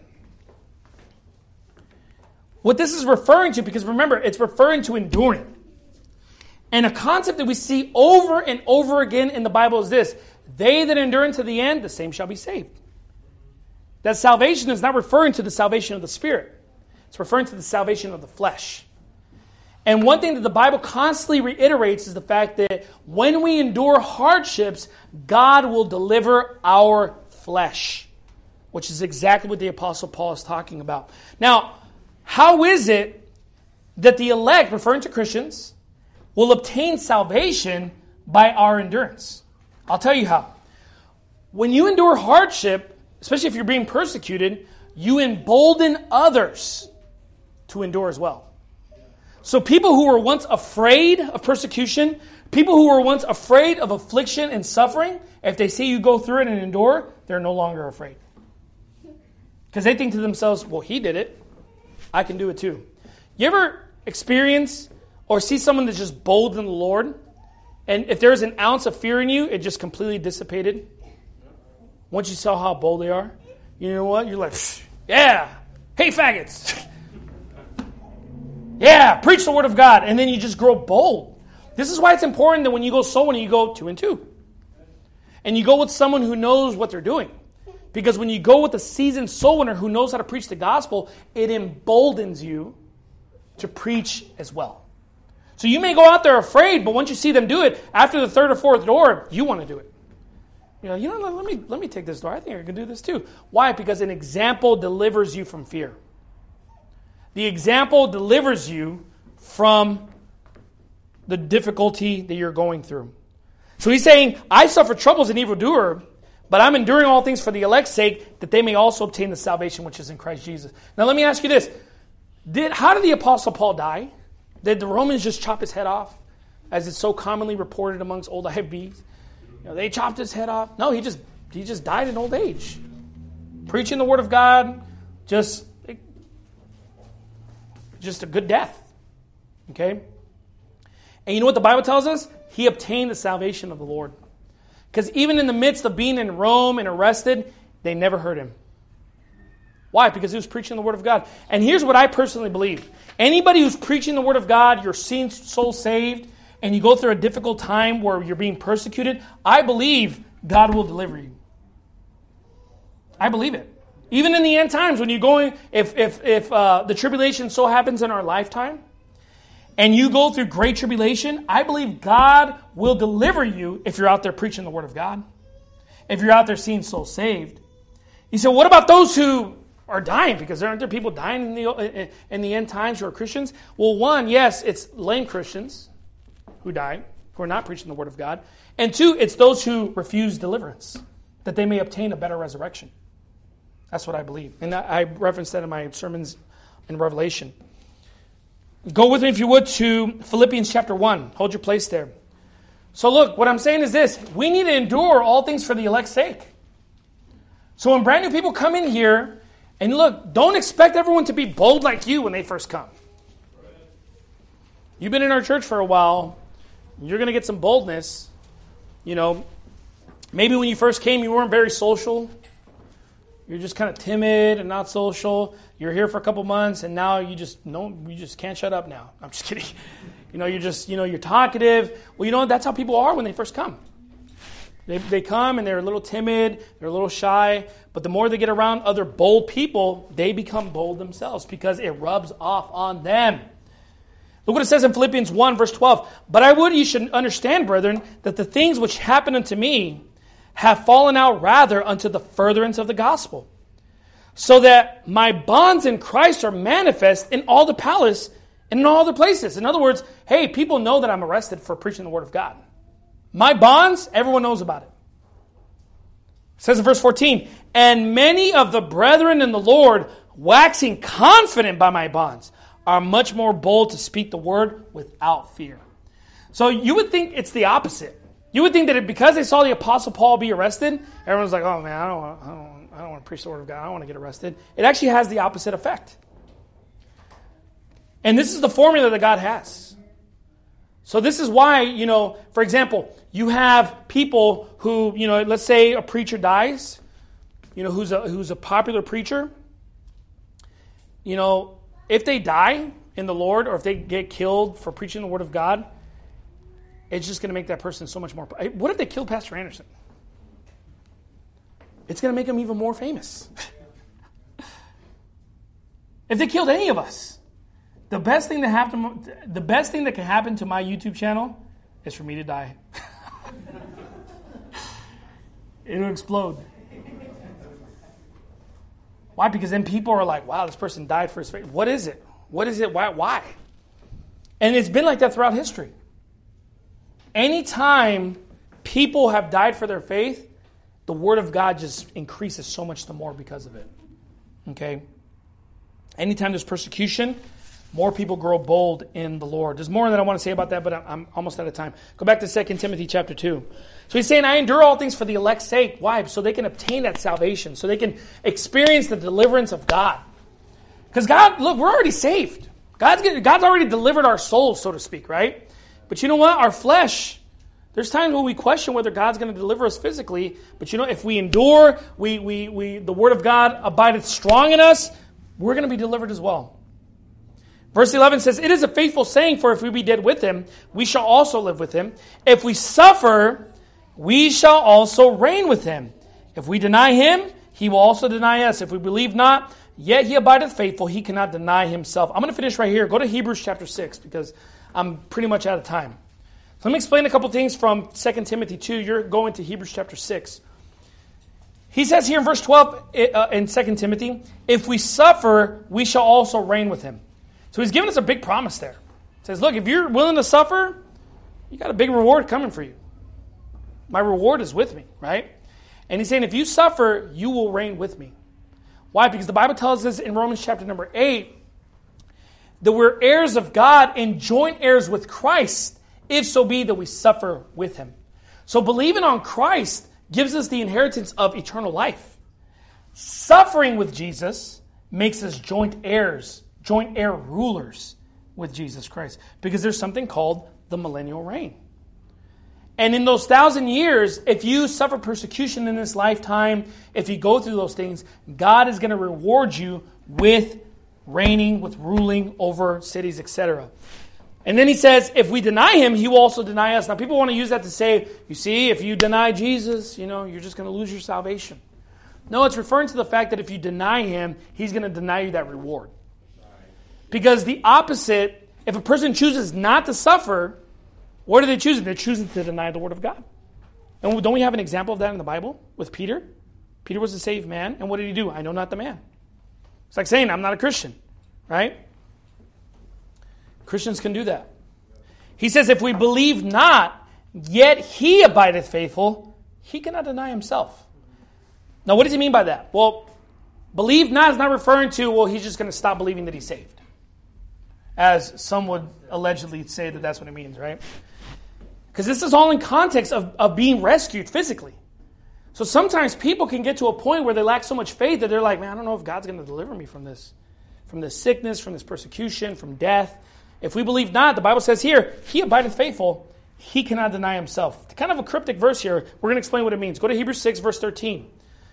What this is referring to, because remember, it's referring to enduring. And a concept that we see over and over again in the Bible is this: they that endure unto the end, the same shall be saved. That salvation is not referring to the salvation of the Spirit. It's referring to the salvation of the flesh. And one thing that the Bible constantly reiterates is the fact that when we endure hardships, God will deliver our flesh, which is exactly what the Apostle Paul is talking about. Now, how is it that the elect, referring to Christians, will obtain salvation by our endurance? I'll tell you how. When you endure hardship, especially if you're being persecuted, you embolden others to endure as well. So people who were once afraid of persecution, people who were once afraid of affliction and suffering, if they see you go through it and endure, they're no longer afraid. Because they think to themselves, well, he did it. I can do it too. You ever experience or see someone that's just bold in the Lord, and if there's an ounce of fear in you, it just completely dissipated? Once you saw how bold they are, you know what? You're like, yeah, hey faggots. Yeah, preach the word of God. And then you just grow bold. This is why it's important that when you go soul winning, you go 2 and 2. And you go with someone who knows what they're doing. Because when you go with a seasoned soul winner who knows how to preach the gospel, it emboldens you to preach as well. So you may go out there afraid, but once you see them do it, after the 3rd or 4th door, you want to do it. let me take this door. I think I can do this too. Why? Because an example delivers you from fear. The example delivers you from the difficulty that you're going through. So he's saying, I suffer troubles an evildoer, but I'm enduring all things for the elect's sake, that they may also obtain the salvation which is in Christ Jesus. Now let me ask you this. How did the Apostle Paul die? Did the Romans just chop his head off, as it's so commonly reported amongst old IFBs? They chopped his head off. No, he just died in old age. Preaching the Word of God, just a good death. Okay? And you know what the Bible tells us? He obtained the salvation of the Lord. Because even in the midst of being in Rome and arrested, they never heard him. Why? Because he was preaching the Word of God. And here's what I personally believe. Anybody who's preaching the Word of God, you're seeing souls saved, and you go through a difficult time where you're being persecuted, I believe God will deliver you. I believe it. Even in the end times, when you're going, if the tribulation so happens in our lifetime, and you go through great tribulation, I believe God will deliver you if you're out there preaching the Word of God. If you're out there seeing souls saved. You say, what about those who are dying? Because aren't there people dying in the end times who are Christians? Well, one, yes, it's lame Christians who die, who are not preaching the Word of God. And two, it's those who refuse deliverance, that they may obtain a better resurrection. That's what I believe. And I referenced that in my sermons in Revelation. Go with me, if you would, to Philippians chapter 1. Hold your place there. So look, what I'm saying is this. We need to endure all things for the elect's sake. So when brand new people come in here, and look, don't expect everyone to be bold like you when they first come. You've been in our church for a while. You're going to get some boldness. Maybe when you first came, you weren't very social. You're just kind of timid and not social. You're here for a couple months, and now you just can't shut up now. I'm just kidding. You're talkative. Well, that's how people are when they first come. They come and they're a little timid, they're a little shy, but the more they get around other bold people, they become bold themselves because it rubs off on them. Look what it says in Philippians 1, verse 12. But I would you should understand, brethren, that the things which happen unto me have fallen out rather unto the furtherance of the gospel, so that my bonds in Christ are manifest in all the palace and in all the places. In other words, hey, people know that I'm arrested for preaching the Word of God. My bonds, everyone knows about it. It says in verse 14, and many of the brethren in the Lord, waxing confident by my bonds, are much more bold to speak the word without fear. So you would think it's the opposite. You would think that because they saw the Apostle Paul be arrested, everyone's like, oh man, I don't want to preach the Word of God. I don't want to get arrested. It actually has the opposite effect. And this is the formula that God has. So this is why, for example, you have people who, let's say a preacher dies, who's a popular preacher. If they die in the Lord or if they get killed for preaching the Word of God, it's just going to make that person so much more. What if they killed Pastor Anderson? It's going to make him even more famous. If they killed any of us, the best thing that can happen to my YouTube channel is for me to die. It'll explode. Why? Because then people are like, wow, this person died for his faith. What is it? What is it? Why? And it's been like that throughout history. Anytime people have died for their faith, the Word of God just increases so much the more because of it. Okay? Anytime there's persecution, more people grow bold in the Lord. There's more that I want to say about that, but I'm almost out of time. Go back to 2 Timothy chapter 2. So he's saying, I endure all things for the elect's sake. Why? So they can obtain that salvation. So they can experience the deliverance of God. Because God, look, we're already saved. God's already delivered our souls, so to speak, right? But you know what? Our flesh, there's times when we question whether God's going to deliver us physically. But if we endure, the Word of God abideth strong in us, we're going to be delivered as well. Verse 11 says, it is a faithful saying, for if we be dead with him, we shall also live with him. If we suffer, we shall also reign with him. If we deny him, he will also deny us. If we believe not, yet he abideth faithful, he cannot deny himself. I'm going to finish right here. Go to Hebrews chapter 6, because I'm pretty much out of time. So let me explain a couple things from 2 Timothy 2. You're going to Hebrews chapter 6. He says here in verse 12 in 2 Timothy, if we suffer, we shall also reign with him. So he's giving us a big promise there. He says, look, if you're willing to suffer, you got a big reward coming for you. My reward is with me, right? And he's saying, if you suffer, you will reign with me. Why? Because the Bible tells us in Romans chapter number 8 that we're heirs of God and joint heirs with Christ, if so be that we suffer with him. So believing on Christ gives us the inheritance of eternal life. Suffering with Jesus makes us joint heirs, joint heir rulers with Jesus Christ. Because there's something called the millennial reign. And in those 1,000 years, if you suffer persecution in this lifetime, if you go through those things, God is going to reward you with reigning, with ruling over cities, etc. And then he says, if we deny him, he will also deny us. Now, people want to use that to say, you see, if you deny Jesus, you're just going to lose your salvation. No, it's referring to the fact that if you deny him, he's going to deny you that reward. Because the opposite, if a person chooses not to suffer, what are they choosing? They're choosing to deny the word of God. And don't we have an example of that in the Bible with Peter? Peter was a saved man, and what did he do? I know not the man. It's like saying, I'm not a Christian, right? Christians can do that. He says, if we believe not, yet he abideth faithful, he cannot deny himself. Now, what does he mean by that? Well, believe not is not referring to, well, he's just going to stop believing that he's saved. As some would allegedly say that that's what it means, right? Because this is all in context of being rescued physically. So sometimes people can get to a point where they lack so much faith that they're like, man, I don't know if God's going to deliver me from this sickness, from this persecution, from death. If we believe not, the Bible says here, he abideth faithful, he cannot deny himself. It's kind of a cryptic verse here. We're going to explain what it means. Go to Hebrews 6, verse 13.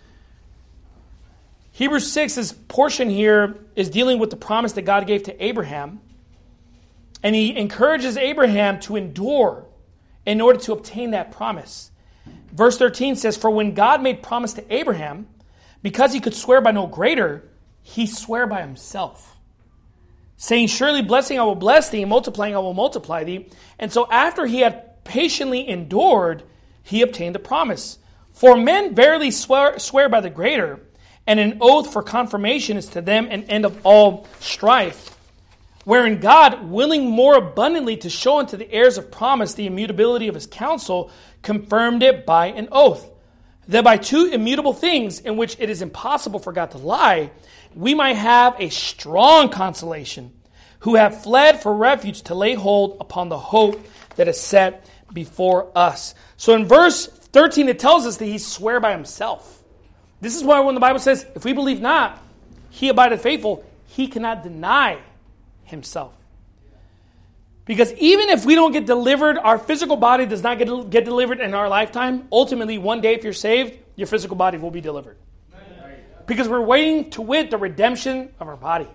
Hebrews 6's portion here is dealing with the promise that God gave to Abraham. And he encourages Abraham to endure in order to obtain that promise. Verse 13 says, for when God made promise to Abraham, because he could swear by no greater, he swore by himself, saying, surely blessing I will bless thee, and multiplying I will multiply thee. And so after he had patiently endured, he obtained the promise. For men verily swear by the greater, and an oath for confirmation is to them an end of all strife. Wherein God, willing more abundantly to show unto the heirs of promise the immutability of his counsel, confirmed it by an oath, that by two immutable things in which it is impossible for God to lie, we might have a strong consolation, who have fled for refuge to lay hold upon the hope that is set before us. So in verse 13, it tells us that he swore by himself. This is why when the Bible says, if we believe not, he abideth faithful, he cannot deny himself. Because even if we don't get delivered, our physical body does not get delivered in our lifetime. Ultimately, one day if you're saved, your physical body will be delivered. Because we're waiting to wit the redemption of our body.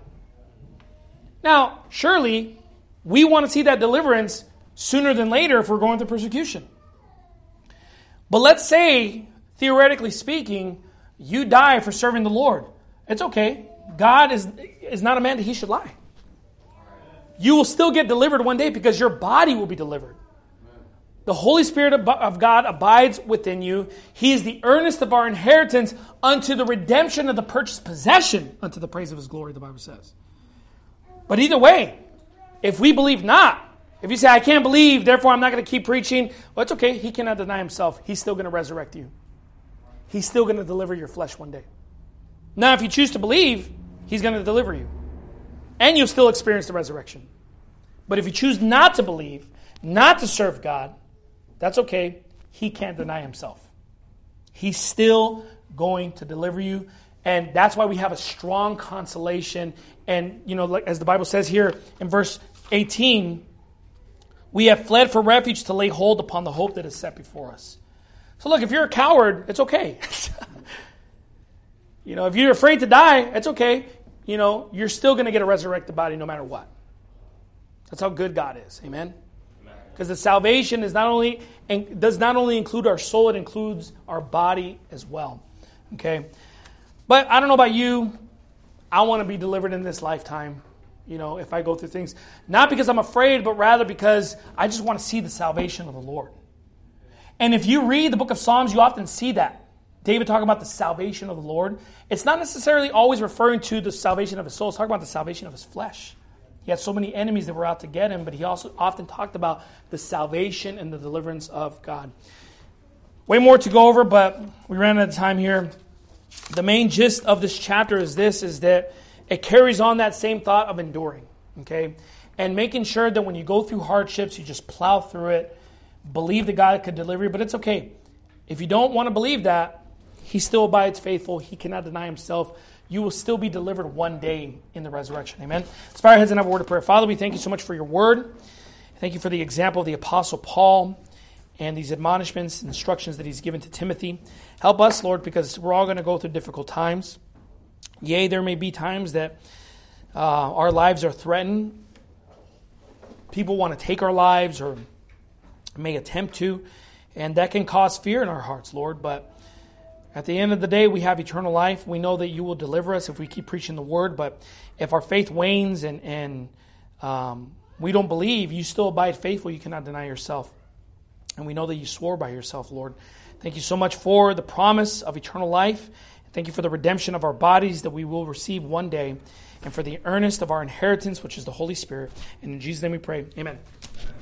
Now, surely, we want to see that deliverance sooner than later if we're going through persecution. But let's say, theoretically speaking, you die for serving the Lord. It's okay. God is not a man that he should lie. You will still get delivered one day because your body will be delivered. The Holy Spirit of God abides within you. He is the earnest of our inheritance unto the redemption of the purchased possession unto the praise of his glory, the Bible says. But either way, if we believe not, if you say, I can't believe, therefore I'm not going to keep preaching, well, it's okay. He cannot deny himself. He's still going to resurrect you. He's still going to deliver your flesh one day. Now, if you choose to believe, he's going to deliver you. And you'll still experience the resurrection. But if you choose not to believe, not to serve God, that's okay. He can't deny himself. He's still going to deliver you. And that's why we have a strong consolation. And, like as the Bible says here in verse 18, we have fled for refuge to lay hold upon the hope that is set before us. So look, if you're a coward, it's okay. If you're afraid to die, it's okay. You're still going to get a resurrected body no matter what. That's how good God is. Amen? Because the salvation does not only include our soul, it includes our body as well. Okay? But I don't know about you. I want to be delivered in this lifetime, if I go through things. Not because I'm afraid, but rather because I just want to see the salvation of the Lord. And if you read the book of Psalms, you often see that. David talking about the salvation of the Lord, it's not necessarily always referring to the salvation of his soul. It's talking about the salvation of his flesh. He had so many enemies that were out to get him, but he also often talked about the salvation and the deliverance of God. Way more to go over, but we ran out of time here. The main gist of this chapter is that it carries on that same thought of enduring, okay? And making sure that when you go through hardships, you just plow through it, believe that God could deliver you, but it's okay. If you don't want to believe that, He still abides faithful. He cannot deny Himself. You will still be delivered one day in the resurrection. Amen. Let's bow our heads and have a word of prayer. Father, we thank you so much for your word. Thank you for the example of the Apostle Paul and these admonishments and instructions that he's given to Timothy. Help us, Lord, because we're all going to go through difficult times. Yea, there may be times that our lives are threatened. People want to take our lives or may attempt to, and that can cause fear in our hearts, Lord, but at the end of the day, we have eternal life. We know that you will deliver us if we keep preaching the word. But if our faith wanes and we don't believe, you still abide faithful. You cannot deny yourself. And we know that you swore by yourself, Lord. Thank you so much for the promise of eternal life. Thank you for the redemption of our bodies that we will receive one day. And for the earnest of our inheritance, which is the Holy Spirit. And in Jesus' name we pray. Amen.